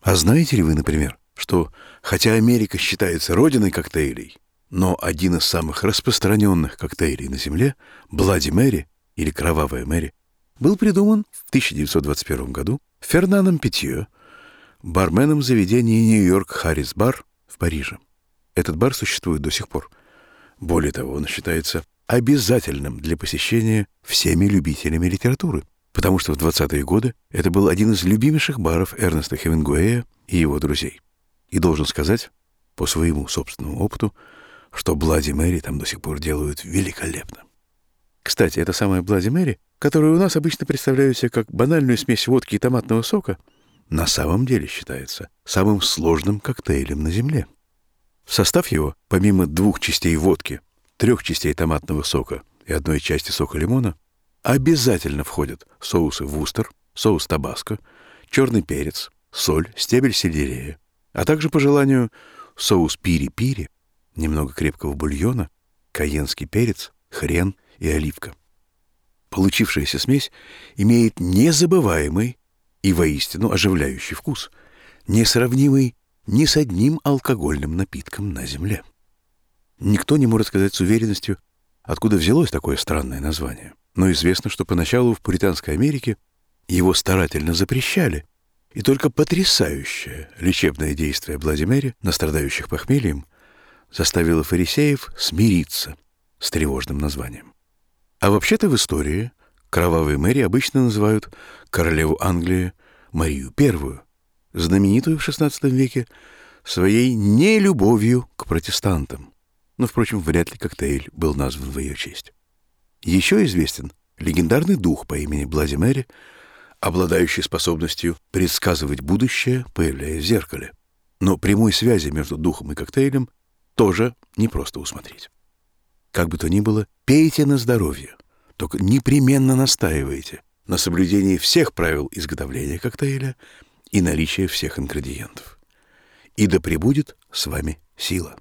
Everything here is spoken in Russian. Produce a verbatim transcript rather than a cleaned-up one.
А знаете ли вы, например, что хотя Америка считается родиной коктейлей, но один из самых распространенных коктейлей на Земле, Блади Мэри или Кровавая Мэри, был придуман в тысяча девятьсот двадцать первом году Фернаном Питье, барменом заведения Нью-Йорк Харрис Бар в Париже. Этот бар существует до сих пор. Более того, он считается обязательным для посещения всеми любителями литературы, потому что в двадцатые годы это был один из любимейших баров Эрнеста Хемингуэя и его друзей. И должен сказать, по своему собственному опыту, что Блади Мэри там до сих пор делают великолепно. Кстати, эта самая Блади Мэри, которую у нас обычно представляют себе как банальную смесь водки и томатного сока, на самом деле считается самым сложным коктейлем на Земле. В состав его, помимо двух частей водки, трех частей томатного сока и одной части сока лимона, обязательно входят соусы вустер, соус табаско, черный перец, соль, стебель сельдерея, а также, по желанию, соус пири-пири, немного крепкого бульона, кайенский перец, хрен и оливка. Получившаяся смесь имеет незабываемый и воистину оживляющий вкус, несравнимый ни с одним алкогольным напитком на Земле. Никто не может сказать с уверенностью, откуда взялось такое странное название, но известно, что поначалу в Пуританской Америке его старательно запрещали, и только потрясающее лечебное действие Блади Мэри на страдающих похмельем заставило фарисеев смириться с тревожным названием. А вообще-то в истории Кровавой Мэри обычно называют королеву Англии Марию Первую, знаменитую в шестнадцатом веке своей нелюбовью к протестантам. Но, впрочем, вряд ли коктейль был назван в ее честь. Еще известен легендарный дух по имени Блади Мэри, обладающий способностью предсказывать будущее, появляясь в зеркале. Но прямой связи между духом и коктейлем тоже непросто усмотреть. Как бы то ни было, пейте на здоровье, только непременно настаивайте на соблюдении всех правил изготовления коктейля и наличия всех ингредиентов. И да пребудет с вами сила.